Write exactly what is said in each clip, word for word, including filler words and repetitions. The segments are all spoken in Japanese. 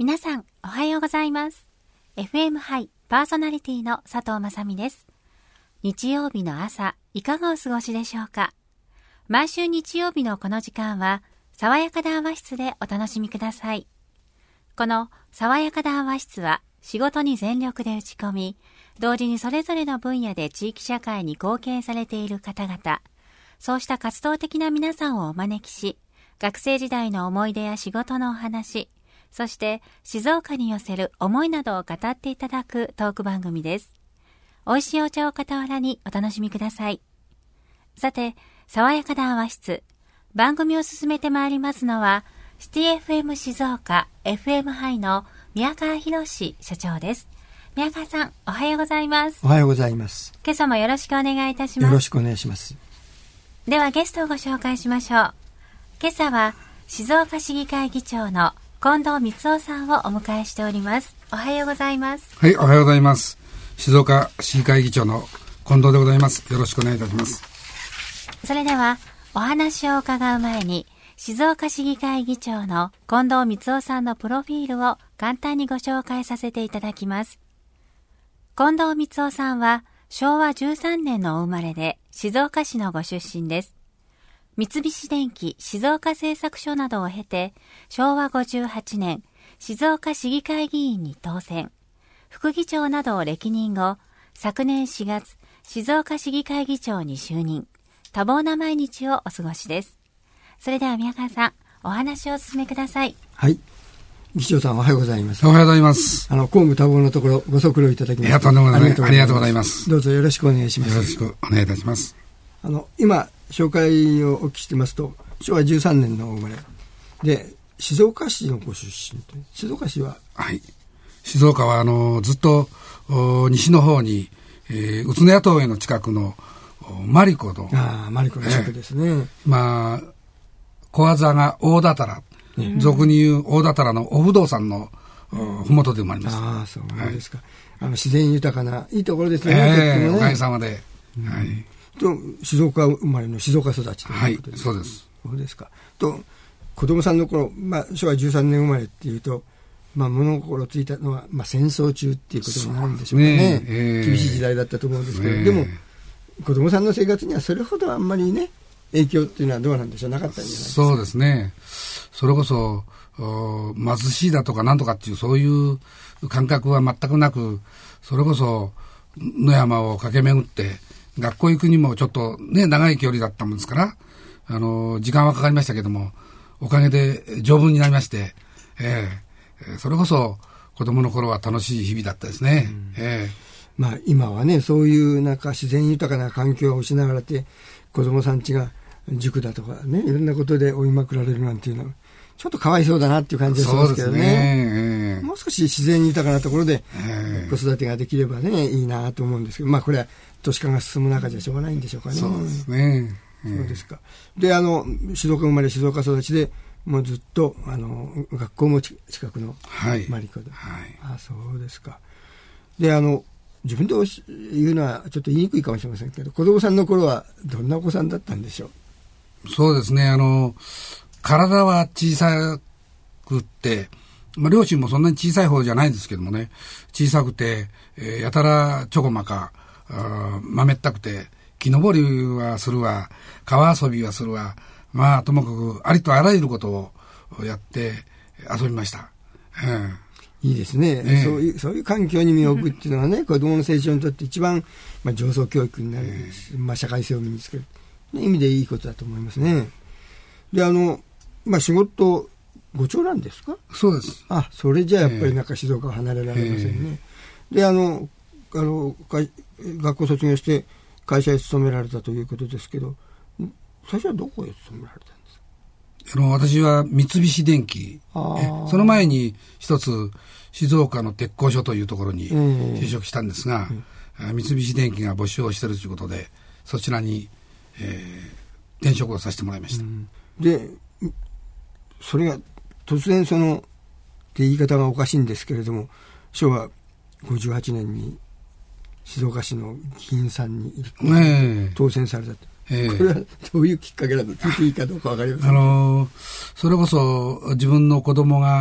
皆さんおはようございます。 エフエム ハイパーソナリティの佐藤雅美です。日曜日の朝いかがお過ごしでしょうか。毎週日曜日のこの時間は爽やか談話室でお楽しみください。この爽やか談話室は仕事に全力で打ち込み、同時にそれぞれの分野で地域社会に貢献されている方々、そうした活動的な皆さんをお招きし、学生時代の思い出や仕事のお話、そして静岡に寄せる思いなどを語っていただくトーク番組です。美味しいお茶を傍らにお楽しみください。さて、爽やか談話室、番組を進めてまいりますのは、シティ エフエム 静岡 エフエム ハイの宮川博社長です。宮川さん、おはようございます。 おはようございます。 今朝もよろしくお願いいたします。 よろしくお願いします。 ではゲストをご紹介しましょう。今朝は静岡市議会議長の近藤光夫さんをお迎えしております。おはようございます。 はい、おはようございます。静岡市議会議長の近藤でございます。よろしくお願いいたします。 それではお話を伺う前に、静岡市議会議長の近藤光夫さんのプロフィールを簡単にご紹介させていただきます。近藤光夫さんはしょうわじゅうさんねんのお生まれで静岡市のご出身です。三菱電機静岡製作所などを経て、しょうわごじゅうはちねん、静岡市議会議員に当選。副議長などを歴任後、昨年しがつ、静岡市議会議長に就任。多忙な毎日をお過ごしです。それでは宮川さん、お話をお進めください。 はい。議長さん、おはようございます。 おはようございます。 あの、公務多忙のところ、ご足労いただきまして。 いや、とんでもない。ありがとうございます。 どうぞよろしくお願いします。 よろしくお願いいたします。 あの、今、紹介をお聞きしてますと、しょうわじゅうさんねんのお生まれで、静岡市のご出身と。静岡市は、 はい、静岡はあのずっと西の方に、えー、宇都宮峠の近くのマリコの、 ああ、マリコの近くですね。えー、 まあ小技が大田原、うん、俗に言う大田原のお不動産のふもとで生まれました。 ああ、そうですか。はい、あの自然豊かないいところですね。 えー、おかげさまで。 うん、はい。と静岡生まれの静岡育ちということです。 はい、そうです。 そうですか。と子供さんの頃、まあ、しょうわじゅうさんねん生まれっていうと、まあ、物心ついたのは、まあ、戦争中っていうことになるんでしょうかね。ね、えー、厳しい時代だったと思うんですけど、えー、でも子供さんの生活にはそれほどあんまりね影響っていうのはどうなんでしょう、なかったんじゃないですか。 そうですね。それこそ貧しいだとかなんとかっていうそういう感覚は全くなく、それこそ野山を駆け巡って学校行くにもちょっとね長い距離だったもんですから、あの時間はかかりましたけども、おかげで丈夫になりまして、えー、それこそ子供の頃は楽しい日々だったですね。うん、えー、 まあ今はね、そういうなんか自然豊かな環境を失われて子供さんちが塾だとかね、いろんなことで追いまくられるなんていうのはちょっとかわいそうだなっていう感じがしますけど ね, ね、えー、もう少し自然豊かなところで子育てができればね、いいなと思うんですけど、まあこれは都市化が進む中じゃしょうがないんでしょうかね。 そうですね。 そうですか。で、あの静岡生まれ静岡育ちで、もうずっとあの学校も近くのマリコで、はいはい、あ、そうですか。で、あの自分で言うのはちょっと言いにくいかもしれませんけど、子供さんの頃はどんなお子さんだったんでしょう。 そうですね。あの体は小さくって、まあ、両親もそんなに小さい方じゃないんですけどもね、小さくて、えー、やたらちょこまかまめったくて、木登りはするわ、川遊びはするわ、まあともかくありとあらゆることをやって遊びました。 うん、いいですね、えー、そういう、そういう環境に身を置くっていうのはね、子供の成長にとって一番、まあ、上層教育になる、えーまあ、社会性を身につける、ね、意味でいいことだと思いますね。で、あの、まあ、仕事ご長男ですか。 そうです。 あ、それじゃあやっぱりなんか静岡を離れられませんね。えー、で、あのあの学校卒業して会社へ勤められたということですけど、最初はどこへ勤められたんですか。 あの私は三菱電機、その前に一つ静岡の鉄工所というところに就職したんですが、えー、三菱電機が募集をしているということで、そちらに、えー、転職をさせてもらいました。うん、 で、それが突然そのって言い方がおかしいんですけれども、しょうわごじゅうはちねんに静岡市の議員さんに当選されたと、えー、これはどういうきっかけなの、聞いていいかどうか分かりません。 あのー、それこそ自分の子供が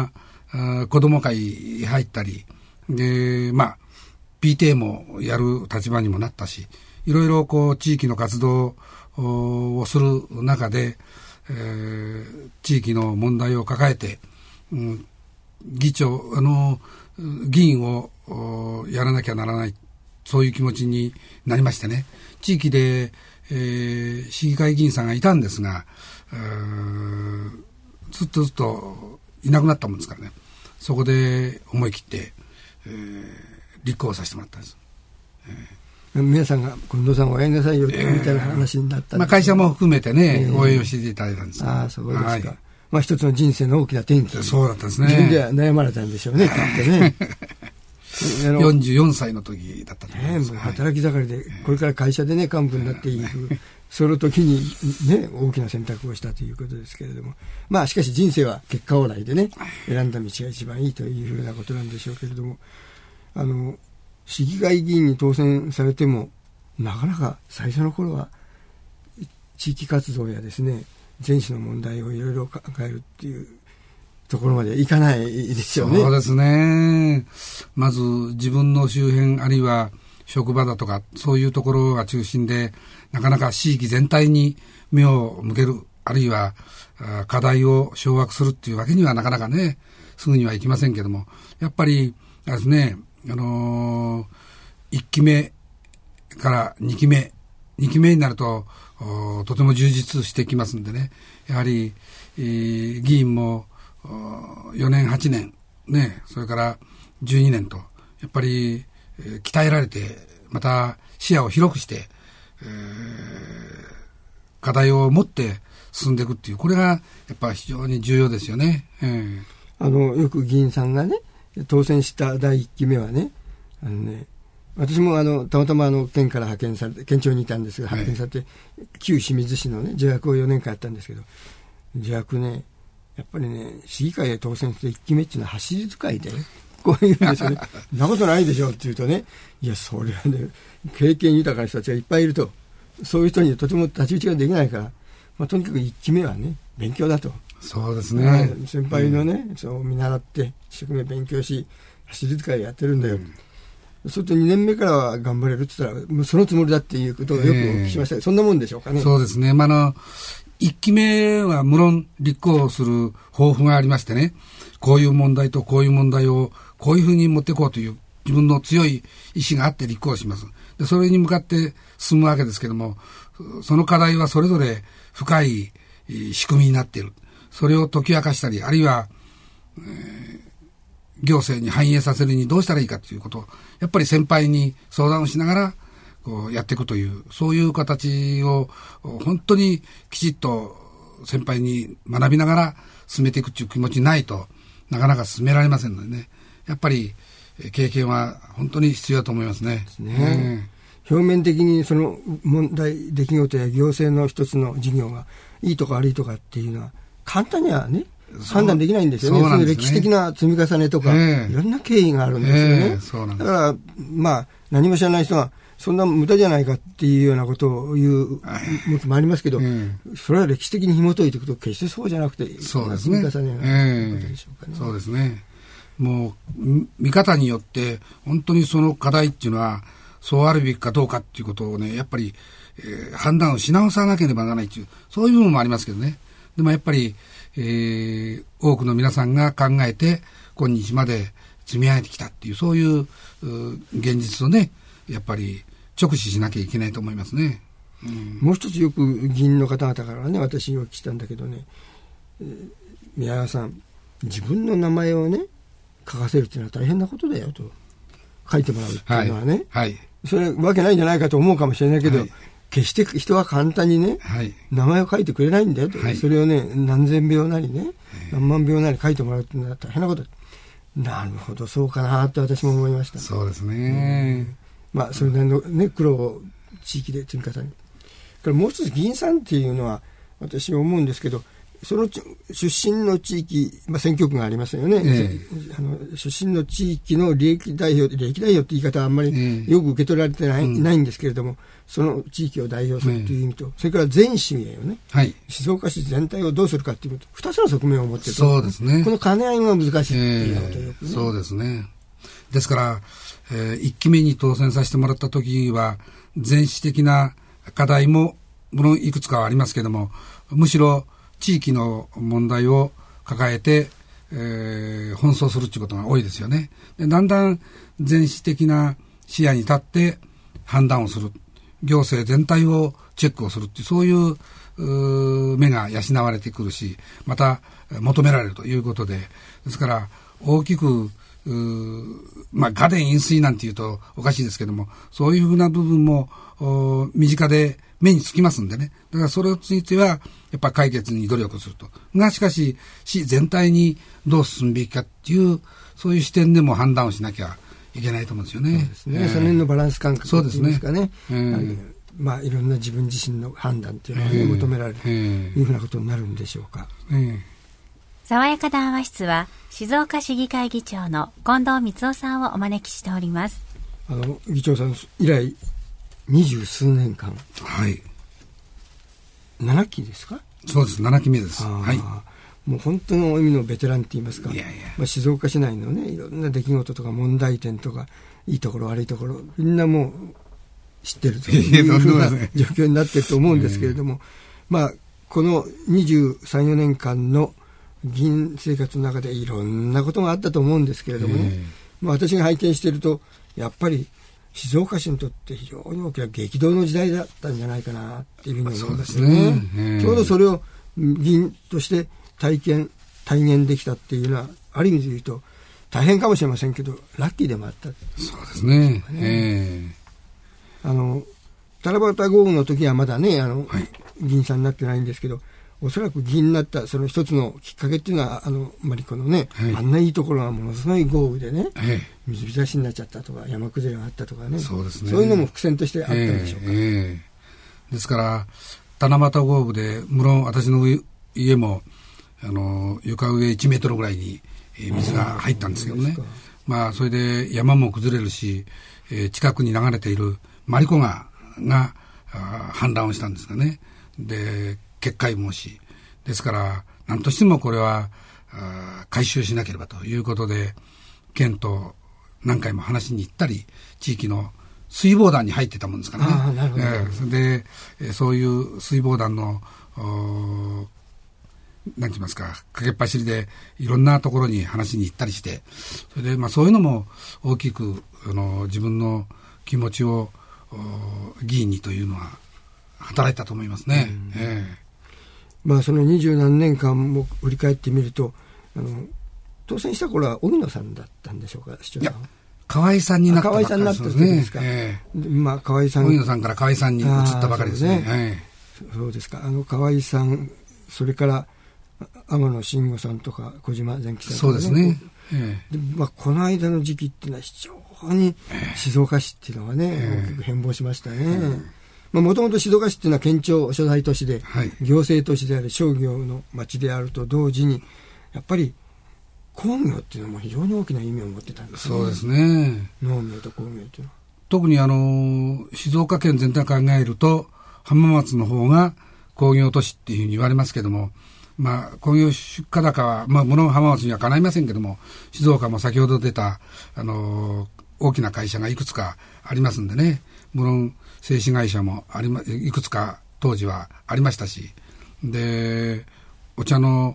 あ子ども会入ったりで、まあ、ピーティーエー もやる立場にもなったし、いろいろこう地域の活動をする中で、えー、地域の問題を抱えて、うん、議長あの議員をやらなきゃならない、そういう気持ちになりましてね、地域で、えー、市議会議員さんがいたんですが、えー、ずっとずっといなくなったもんですからね、そこで思い切って、えー、立候補させてもらったんです。 えー、皆さんが近藤さんを応援なさいよみたいな話になったんです、ね、 まあ、会社も含めてね、 えー、 応援をしていただいたんです。 ああ、そうですか。 はい、 まあ、一つの人生の大きな転機。 そうだったんですね。 自分では悩まれたんでしょうね、きっとね。 よんじゅうよんさいの時だったと思います。 ね、もう働き盛りで、これから会社でね、幹部になっていく、その時にね、大きな選択をしたということですけれども。まあ、しかし人生は結果オーライでね、選んだ道が一番いいというふうなことなんでしょうけれども、あの、市議会議員に当選されても、なかなか最初の頃は、地域活動やですね、全市の問題をいろいろ考えるっていうところまでいかないですよね。 そうですね。まず自分の周辺あるいは職場だとかそういうところが中心で、なかなか地域全体に目を向ける、あるいは課題を掌握するっていうわけにはなかなかね、すぐにはいきませんけども、やっぱりあれですね、あのー、いっきめからにきめ、にきめになるととても充実してきますんでね、やはり、えー、議員もよねんはちねんね、それからじゅうにねんとやっぱり、えー、鍛えられて、また視野を広くして、えー、課題を持って進んでいくっていう、これがやっぱ非常に重要ですよね。えー、 あのよく議員さんがね当選しただいいっきめはね、あのね、私もあのたまたまあの県から派遣されて、県庁にいたんですが派遣されて、はい、旧清水市のね助役をよねんかんやったんですけど、助役ね、やっぱりね、市議会で当選していっきめっていうのは走り使いで、こういうんですよね。そんなことないでしょって言うとね、いや、それはね、経験豊かな人たちがいっぱいいると、そういう人にとても太刀打ちができないから、まあ、とにかくいっきめはね、勉強だと。 そうですね。 先輩のね、うん、そう見習って、一生懸命勉強し、走り使いやってるんだよ。うん、それとにねんめからは頑張れるって言ったら、もうそのつもりだっていうことをよくお聞きしましたけど、えー、そんなもんでしょうかね。 そうですね。まあ、あの、いっきめは無論立候補する抱負がありましてね、こういう問題とこういう問題をこういうふうに持っていこうという自分の強い意志があって立候補します。で、それに向かって進むわけですけども、その課題はそれぞれ深い仕組みになっている。それを解き明かしたり、あるいは、えー、行政に反映させるにどうしたらいいかということを、やっぱり先輩に相談をしながらこうやっていくという、そういう形を本当にきちっと先輩に学びながら進めていくという気持ちないとなかなか進められませんのでね、やっぱり経験は本当に必要だと思いますね。 ですね。うん、表面的にその問題出来事や行政の一つの事業がいいとか悪いとかっていうのは簡単にはね判断できないんですよね。そういう歴史的な積み重ねとか、えー、いろんな経緯があるんですよね。えー、そうなんです。だからまあ何も知らない人がそんな無駄じゃないかっていうようなことを言うこともありますけど、えー、それは歴史的に紐解いていくと決してそうじゃなくて、 そうですね。 積み重ねがことでしょうかね。 えー、そうですね。もう見方によって本当にその課題っていうのはそうあるべきかどうかっていうことをね、やっぱり、えー、判断をし直さなければならないっていう、そういう部分もありますけどね。でもやっぱり、えー、多くの皆さんが考えて今日まで積み上げてきたっていう、そういう、う現実をね、やっぱり直視しなきゃいけないと思いますね。 うん、もう一つよく議員の方々からね、私お聞きしたんだけどね、えー、宮川さん、自分の名前をね書かせるっていうのは大変なことだよと、書いてもらうっていうのはね、はいはい、それわけないんじゃないかと思うかもしれないけど、はい、決して人は簡単にね、はい、名前を書いてくれないんだよと、はい、それをね何千秒なりね、何万秒なり書いてもらうっていうのは大変なことだ。なるほど、そうかなと私も思いました。 そうですね。 うん、まあそれなりのね苦労を地域で積み重ね。からもう一つ議員さんっていうのは私思うんですけど、 その出身の地域、まあ、選挙区がありますよね、えー、あの出身の地域の利益代表、利益代表って言い方はあんまりよく受け取られてない、えー、ないんですけれども、その地域を代表するという意味と、えー、それから全市民をね、はい、静岡市全体をどうするかということ、ふたつの側面を持っていると、 そうですね、 この兼ね合いが難しいということよく、ね、 えー、そうですね。ですから、えー、いっきめに当選させてもらった時は全市的な課題ももろんいくつかはありますけれども、むしろ地域の問題を抱えて、えー、奔走するということが多いですよね。で、だんだん全市的な視野に立って判断をする、行政全体をチェックをするっていう、そういう、うー目が養われてくるし、また求められるということで、ですから大きくうまあ、ガ電飲水なんていうとおかしいですけども、そういうふうな部分も身近で目につきますんでね。だからそれについてはやっぱ解決に努力すると。がしかし市全体にどう進むべきかっていう、そういう視点でも判断をしなきゃいけないと思うんですよね。 そうですね、えー、その辺のバランス感覚っていうんですかね。 そうですね、えーまあ、いろんな自分自身の判断っていうのが、ね、えー、求められるというふうなことになるんでしょうか。 えー爽やか談話室は静岡市議会議長の近藤光夫さんをお招きしております。 あの議長さん以来二十数年間、 はい、 ななきですか？ そうです、ななきめです。はい、 もう本当の意味のベテランって言いますか、 いやいや、 まあ、静岡市内のね、いろんな出来事とか問題点とかいいところ悪いところみんなもう知ってるというふうな状況になっていると思うんですけれども、まあこのにじゅうさん、よねんかんの議員生活の中でいろんなことがあったと思うんですけれどもね、まあ、私が拝見しているとやっぱり静岡市にとって非常に大きな激動の時代だったんじゃないかなっていうふうに思うんですよね。ちょうどそれを議員として体験体現できたっていうのはある意味で言うと大変かもしれませんけどラッキーでもあった。 そうですね。えー、あの七夕豪雨の時はまだねあの、はい、議員さんになってないんですけど、おそらく議員になったその一つのきっかけっていうのはあのマリコのね、はい、あんないいところがものすごい豪雨でね、はい、水浸しになっちゃったとか山崩れがあったとかね、 そうですね、 そういうのも伏線としてあったんでしょうか。 えーえー、ですから七夕豪雨で無論私の家もあの床上いちメートルぐらいに水が入ったんですけどね、まあそれで山も崩れるし、えー、近くに流れているマリコ川が氾濫をしたんですがね、で決壊申しですから何としてもこれは回収しなければということで県と何回も話しに行ったり地域の水防団に入ってたもんですからね。 あ、なるほど、えー、で、えー、そういう水防団の何て言いますかかけっ走りでいろんなところに話しに行ったりして、それでまあそういうのも大きくあの自分の気持ちを議員にというのは働いたと思いますね。うん、えーまあ、その二十何年間も振り返ってみるとあの当選した頃は荻野さんだったんでしょうか、市長さん。いや河合さんになったばっかりですね。 河合さんになったんですか。えー、まあ河合さん荻野さんから河合さんに移ったばかりですね。 そうね、えー、そうですか。あの河合さん、それから天野真吾さんとか小島前吉さんとか、ね、 そうですね。えーでまあ、この間の時期っていうのは非常に静岡市っていうのはね、えー、大きく変貌しましたね。えーもともと静岡市っていうのは県庁所在都市で、はい、行政都市であり商業の町であると同時にやっぱり工業っていうのも非常に大きな意味を持ってたんですね。 そうですね。 農業と工業っていうのは特にあの静岡県全体を考えると浜松の方が工業都市っていうふうに言われますけども、まあ工業出荷高はまあもの浜松にはかないませんけども、静岡も先ほど出たあの大きな会社がいくつかありますんでね、もろん製紙会社もありまいくつか当時はありましたし、でお茶の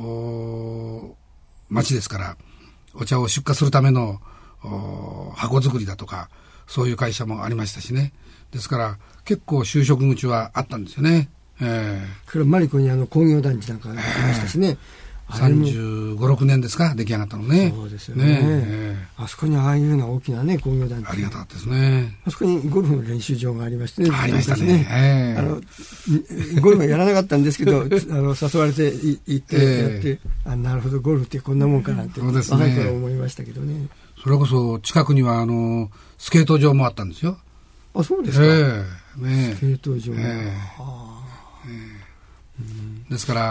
町ですからお茶を出荷するための箱作りだとかそういう会社もありましたしね。ですから結構就職口はあったんですよね。えー、 これマリコにあの工業団地なんかありましたしね、 えー、さんじゅうご、ろくねんですか出来上がったのね。 そうですよね。ねえー、あそこにああいうような大きなね工業団地ありがたかったですね。 あそこにゴルフの練習場がありましてね。 ありましたね。えー、 あのゴルフはやらなかったんですけどあの誘われて行ってやって、えー、あなるほどゴルフってこんなもんかなんて、 そうですね、 若い頃思いましたけどね。 それこそ近くにはあのスケート場もあったんですよ。 あ、そうですか。 えーね、 スケート場、えーえーえー、ですから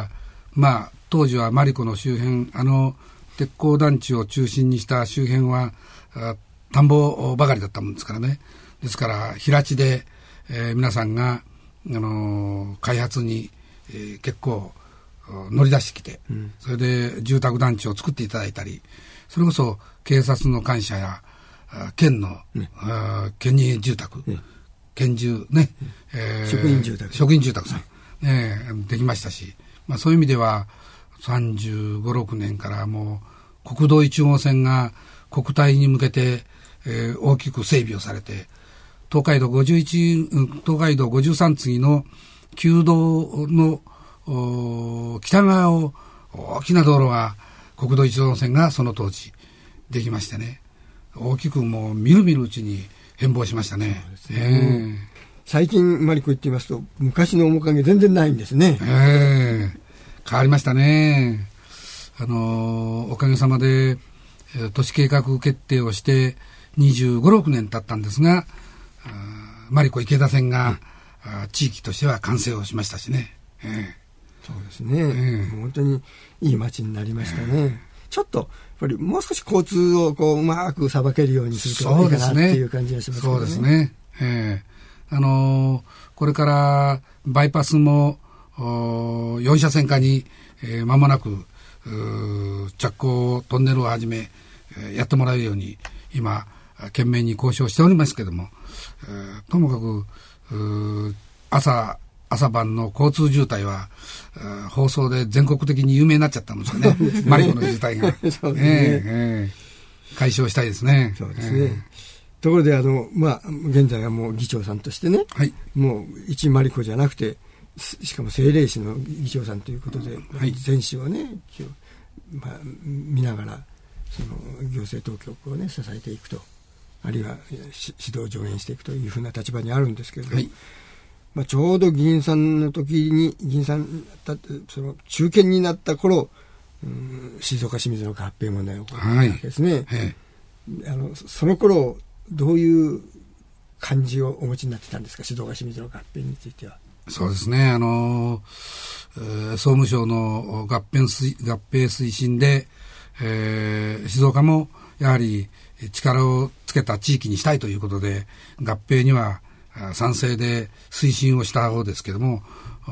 まあ当時はマリコの周辺、あの鉄鋼団地を中心にした周辺は田んぼばかりだったもんですからね。ですから平地で、えー、皆さんが、あのー、開発に、えー、結構乗り出してきて、うん、それで住宅団地を作っていただいたり、それこそ警察の官舎や県の、ね、県人住宅、ね、県住ね、 うんえー、職員住宅職員住宅さん、はいね、できましたし、まあ、そういう意味ではさんじゅうご、ろくねんからもう国道いち号線が国体に向けて、えー、大きく整備をされて、東海道ごじゅういち、東海道ごじゅうさん次の旧道の北側を大きな道路が国道いち号線がその当時できましてね、大きくもうみるみるうちに変貌しましたね。そうですね、 えー、最近マリコ行ってみますと昔の面影全然ないんですね。 えー、変わりましたね。あのー、おかげさまで、えー、都市計画決定をしてにじゅうご、ろくねん経ったんですが、マリコ池田線が、うん、地域としては完成をしましたしね。えー、 そうですね、えー、本当にいい街になりましたね。えー、ちょっとやっぱりもう少し交通をこううまくさばけるようにするといいかなっていう感じがしますけどね。 そうですね。えー、あのー、これからバイパスもよん車線化に、えー、間もなく着工トンネルをはじめ、えー、やってもらえるように今懸命に交渉しておりますけども、えー、ともかく朝朝晩の交通渋滞は放送で全国的に有名になっちゃったんですよね。マリコの渋滞がそうですね、えー、解消したいですね。 そうですね、えー、ところであの、まあ、現在はもう議長さんとしてね、はい、もう一マリコじゃなくてしかも政令市の議長さんということで、はい、全市をね、まあ、見ながらその行政当局をね支えていくと、あるいは指導助言していくというふうな立場にあるんですけれども、はい、まあ、ちょうど議員さんの時に議員さんだってその中堅になった頃、うん、静岡清水の合併問題を起こったわけですね、はい、あのその頃どういう感じをお持ちになってたんですか、静岡清水の合併については。 そうですね、あの、えー、総務省の合併推合併推進で、えー、静岡もやはり力をつけた地域にしたいということで合併には賛成で推進をした方ですけども、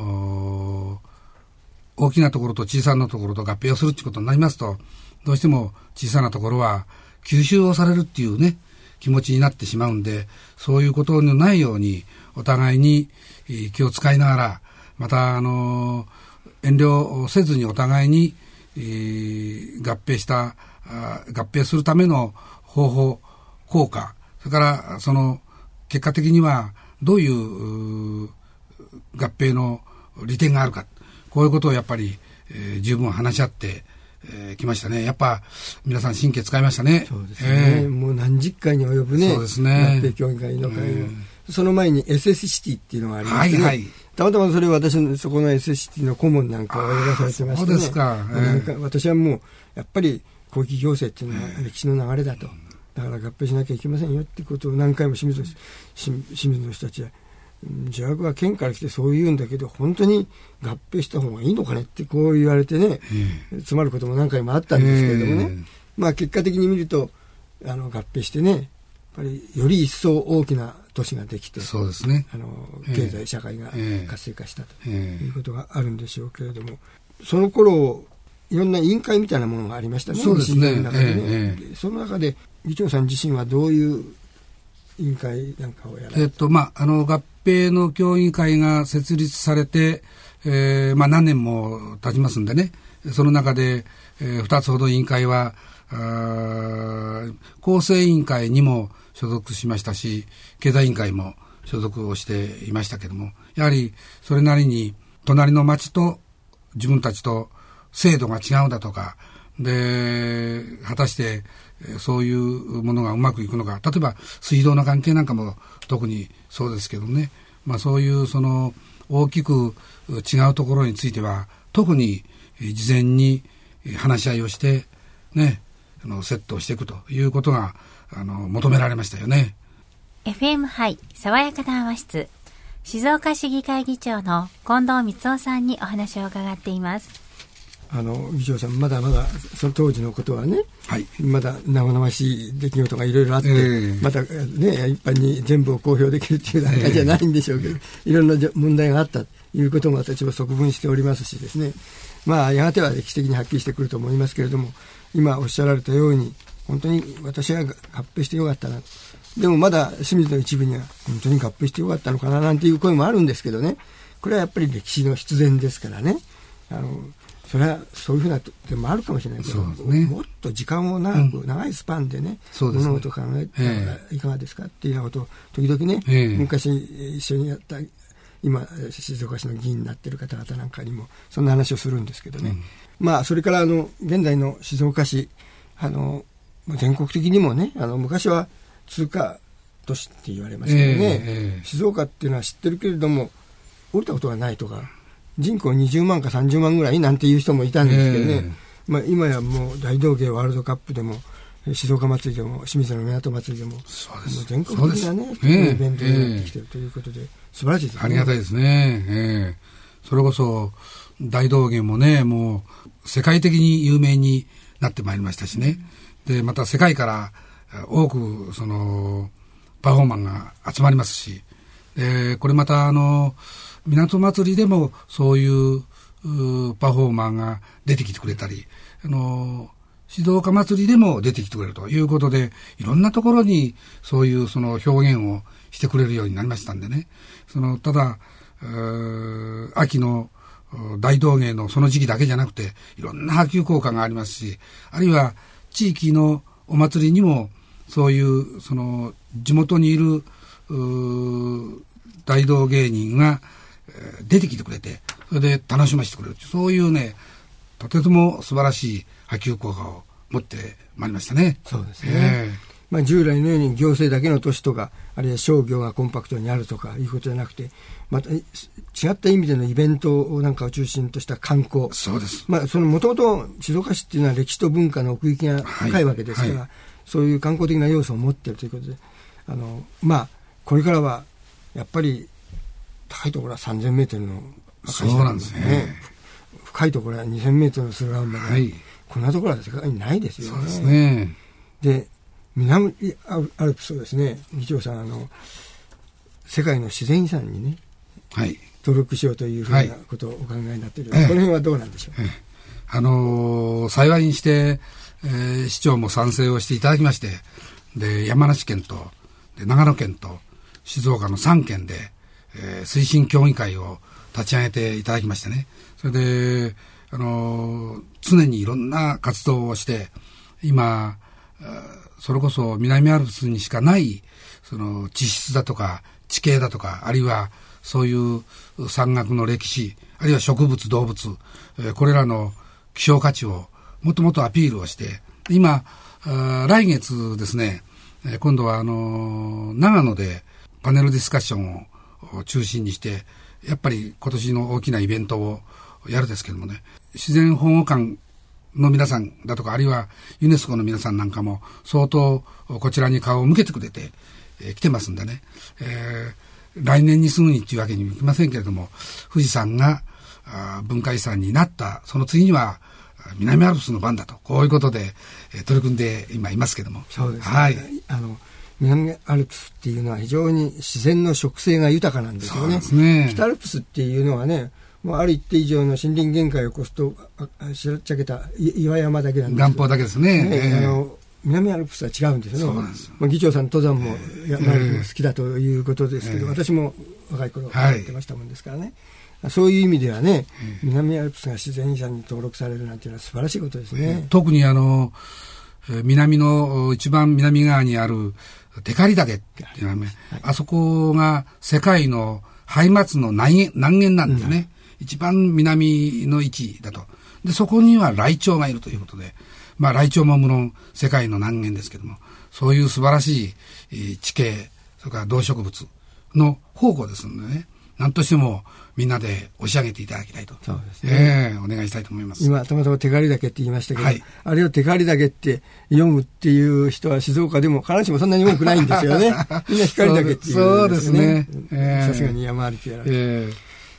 大きなところと小さなところと合併をするということになりますと、どうしても小さなところは吸収をされるっていうね気持ちになってしまうんで、そういうことのないようにお互いに気を使いながら、またあの遠慮せずにお互いに合併した合併するための方法、効果、それからその結果的にはどういう合併の利点があるか、こういうことをやっぱり、えー、十分話し合ってき、えー、ましたね。やっぱ皆さん神経使いましたね。 そうですね、えー、もう何十回に及ぶね、 そうですね、 合併協議会の会を、えー、その前に エスエス シティっていうのがありましてね、はいはい、たまたまそれ私のそこの エスエス シティの顧問なんかをやらされてましてね、 そうですか、えー、 なんか私はもうやっぱり広域行政っていうのは歴史の流れだと、だから合併しなきゃいけませんよってことを何回も清水の、清水の人たちは、自白は県から来てそう言うんだけど本当に合併した方がいいのかねってこう言われてね、えー、詰まることも何回もあったんですけれどもね、えー、まあ結果的に見るとあの合併してね、やっぱりより一層大きな都市ができて、 そうですね、 あの経済、えー、社会が活性化したということがあるんでしょうけれども、その頃いろんな委員会みたいなものがありましたね。 そうですね。 の中でね、えー、その中で議長さん自身はどういう委員会なんかをやられた？ えっとまああの合併の協議会が設立されて、えー、まあ何年も経ちますんでね。その中で、えー、ふたつほど委員会は構成委員会にも所属しましたし、経済委員会も所属をしていましたけども、やはりそれなりに隣の町と自分たちと制度が違うんだとかで、果たしてそういうものがうまくいくのか、例えば水道の関係なんかも特にそうですけどね、まあ、そういうその大きく違うところについては特に事前に話し合いをしてね、あのセットをしていくということがあの求められましたよね。 エフエム 杯爽やか談話室、静岡市議会議長の近藤光夫さんにお話を伺っています。 あの議長さんまだまだその当時のことはね、はい、まだ生々しい出来事がいろいろあって、えー、またね一般に全部を公表できるっていう段階じゃないんでしょうけど、えー、いろんな問題があったということも私は側聞しておりますしですね、まあやがては歴史的にはっきりしてくると思いますけれども、今おっしゃられたように本当に私は合併してよかったな、でもまだ清水の一部には本当に合併してよかったのかななんていう声もあるんですけどね、これはやっぱり歴史の必然ですからね、あのそれはそういうふうな点もあるかもしれないけど、ね、もっと時間を長く、うん、長いスパンでね、でね物事を考えたらいかがですかっていうようなことを時々ね、えー、昔一緒にやった今静岡市の議員になっている方々なんかにもそんな話をするんですけどね、うん、まあそれからあの現在の静岡市、あの全国的にもね、あの昔は通過都市って言われましたよね、えーえー、静岡っていうのは知ってるけれども降りたことがないとか、人口にじゅうまんかさんじゅうまんぐらいなんていう人もいたんですけどね、えーまあ、今やもう大道芸ワールドカップでも静岡祭りでも清水の港祭りでも、そうです、もう全国的なね、えー、イベントになってきているということで、えー、素晴らしいですね。 ありがたいですね、えー、それこそ大道芸もね、もう世界的に有名になってまいりましたしね、でまた世界から多くそのパフォーマンが集まりますし、えー、これまたあの港祭りでもそういうパフォーマーが出てきてくれたり、あの静岡祭りでも出てきてくれるということで、いろんなところにそういうその表現をしてくれるようになりましたんでね、そのただ秋の大道芸のその時期だけじゃなくて、いろんな波及効果がありますし、あるいは地域のお祭りにもそういうその地元にいる大道芸人が出てきてくれて、それで楽しませてくれる、そういうね、とても素晴らしい波及効果を持ってまいりましたね。 そうですね、えーまあ、従来のように行政だけの都市とか、あるいは商業がコンパクトにあるとかいうことじゃなくて、また違った意味でのイベントなんかを中心とした観光、 そうです、 まあ、そのもともと静岡市っていうのは歴史と文化の奥行きが高いわけですから、はいはい、そういう観光的な要素を持っているということで、あのまあこれからはやっぱり高いところはさんぜんメートルの赤石なんですね。 深いところはにせんメートルのスラウンドで、はい、こんなところは世界にないですよね。 そうですね。 で、南アルプスをですね、議長さん、あの世界の自然遺産にね、はい、登録しようというふうなことをお考えになっている、はい、この辺はどうなんでしょう。 ええ、あのー、幸いにして、えー、市長も賛成をしていただきまして、で山梨県とで長野県と静岡のさんけんで、えー、推進協議会を立ち上げていただきましてね、それで、あのー、常にいろんな活動をして、今それこそ南アルプスにしかないその地質だとか地形だとか、あるいはそういう山岳の歴史、あるいは植物動物、えー、これらの希少価値をもっともっとアピールをして、今来月ですね、今度はあのー、長野でパネルディスカッションを中心にして、やっぱり今年の大きなイベントをやるですけどもね、自然保護館の皆さんだとか、あるいはユネスコの皆さんなんかも相当こちらに顔を向けてくれて、えー、来てますんでね、えー、来年にすぐにっていうわけにもいきませんけれども、富士山があ文化遺産になったその次には南アルプスの番だと、こういうことで、えー、取り組んで今いますけども。 そうですね、はい、あの南アルプスっていうのは非常に自然の植生が豊かなんですよね。そうですね。北アルプスっていうのはね、もうある一定以上の森林限界を越すとしらっちゃけた岩山だけなんですよ。 岩峰だけですね。 ね、えー、あの南アルプスは違うんですよね。そうなんですよ。まあ、議長さん登山も、えー、好きだということですけど、えー、私も若い頃やってましたもんですからね、はい、そういう意味ではね、えー、南アルプスが自然遺産に登録されるなんていうのは素晴らしいことですね。 えー、特にあの南の一番南側にあるテカリ岳っていうのはね、はい、あそこが世界のハイマツの南限なんですね、うん、一番南の位置だと。でそこにはライチョウがいるということで、まあライチョウも無論世界の南限ですけども、そういう素晴らしい地形、それから動植物の宝庫ですのでね、何としてもみんなで押し上げていただきたいと。 そうですね。 えー、お願いしたいと思います。 今たまたまテカリ岳って言いましたけど、はい、あれをテカリ岳って読むっていう人は静岡でも必ずしもそんなに多くないんですよね。みんな光岳っていう、ね、 そうですね。 さすがに山歩きやられて、えー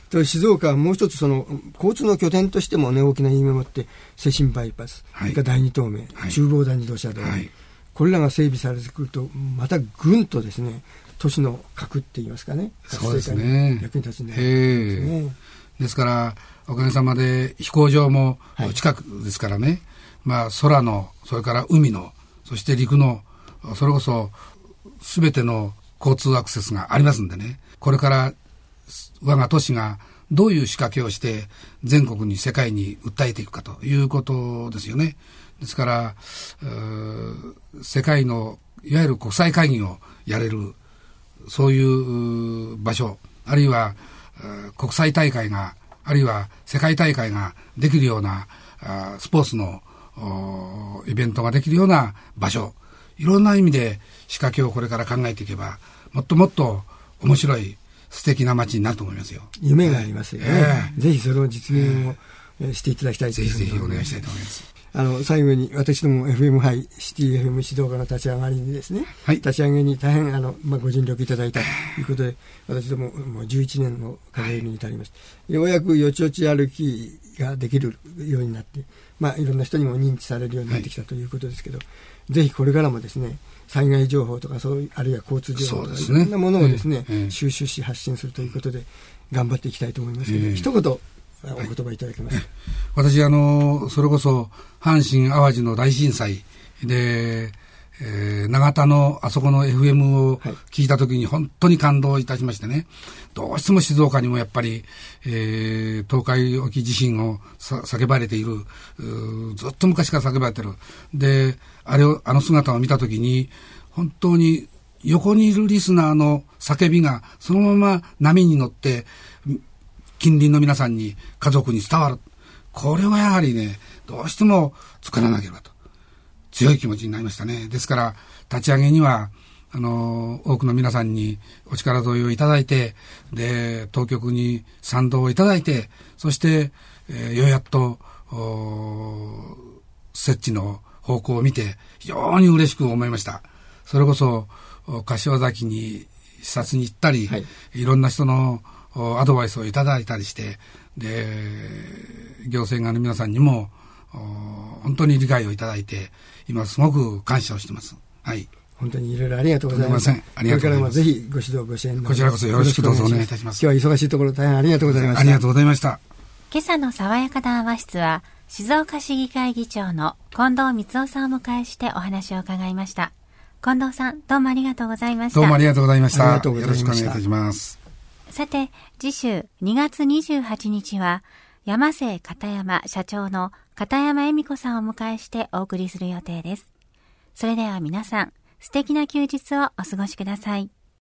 と静岡はもう一つその交通の拠点としてもね大きな夢を持って静清バイパス、はい、それからだいに東名、はい、中房段自動車道、はい、これらが整備されてくるとまたぐんとですね都市の核って言いますかねそうですね役に立つんですね。 ですからおかげさまで飛行場も近くですからね、はい、まあ空のそれから海のそして陸のそれこそ全ての交通アクセスがありますんでねこれから我が都市がどういう仕掛けをして全国に世界に訴えていくかということですよね。ですから世界のいわゆる国際会議をやれるそういう場所あるいは国際大会があるいは世界大会ができるようなスポーツのイベントができるような場所いろんな意味で仕掛けをこれから考えていけばもっともっと面白い素敵な街になると思いますよ。 夢がありますよね、えー、ぜひそれを実現をしていただきたいとぜひぜひお願いしたいと思います。 あの最後に私ども エフエム ハイシティ エフエム 指導課の立ち上がりにですね、はい、立ち上げに大変あの、まあ、ご尽力いただいたということで私どももうじゅういちねんの課題に至りました、はい、ようやくよちよち歩きができるようになって、まあ、いろんな人にも認知されるようになってきたということですけど、はい、ぜひこれからもですね災害情報とかそういうあるいは交通情報とかいろんなものをですね、えーえー、収集し発信するということで頑張っていきたいと思いますけど、えー、一言お言葉いただけますか。 はい、私あのそれこそ阪神淡路の大震災で、えー、長田のあそこの エフエム を聞いた時に本当に感動いたしましてねどうしても静岡にもやっぱり、えー、東海沖地震を叫ばれているずっと昔から叫ばれているであれをあの姿を見た時に本当に横にいるリスナーの叫びがそのまま波に乗って近隣の皆さんに家族に伝わるこれはやはりねどうしても作らなければと強い気持ちになりましたね。ですから立ち上げにはあの多くの皆さんにお力添えをいただいてで当局に賛同をいただいてそして、えー、ようやっと設置の方向を見て非常に嬉しく思いました。それこそ柏崎に視察に行ったり、はい、いろんな人のアドバイスをいただいたりしてで行政側の皆さんにも本当に理解をいただいて今すごく感謝をしてます。はい。 本当にいろいろありがとうございます。 ありがとうございます。これからもぜひご指導ご支援こちらこそよろしくどうぞお願いいたします。 今日は忙しいところ大変ありがとうございました。 ありがとうございました。 今朝の爽やか談話室は静岡市議会議長の近藤光雄さんを迎えしてお話を伺いました。近藤さんどうもありがとうございました。 どうもありがとうございました。 ありがとうございました。 よろしくお願いいたします。 さて次週にがつにじゅうはちにちは山瀬片山社長の片山恵美子さんをお迎えしてお送りする予定です。それでは皆さん素敵な休日をお過ごしください。